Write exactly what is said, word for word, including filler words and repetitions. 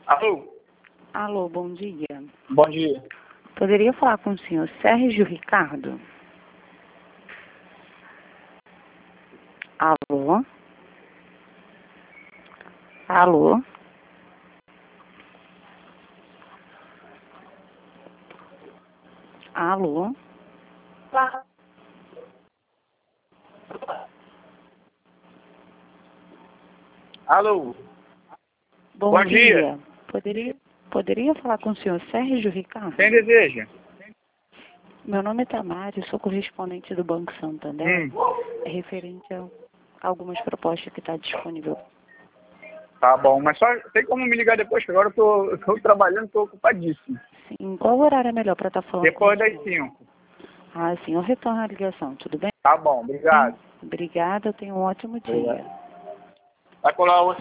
Alô? Alô, bom dia. Bom dia. Poderia falar com o senhor Sérgio Ricardo? Alô? Alô? Alô? Alô? Bom, Bom dia. dia. Poderia, poderia falar com o senhor Sérgio Ricardo? Quem deseja? Meu nome é Tamara, eu sou correspondente do Banco Santander. Hum, É referente a algumas propostas que está disponível. tá bom, mas só tem como me ligar depois, que agora eu tô, eu tô trabalhando, tô ocupadíssimo. Sim, qual horário é melhor para estar falando Depois com o das senhor? cinco. Ah, sim, eu retorno a ligação, tudo bem? Tá bom, obrigado. Obrigada, tenha um ótimo Obrigado. dia. Vai colar o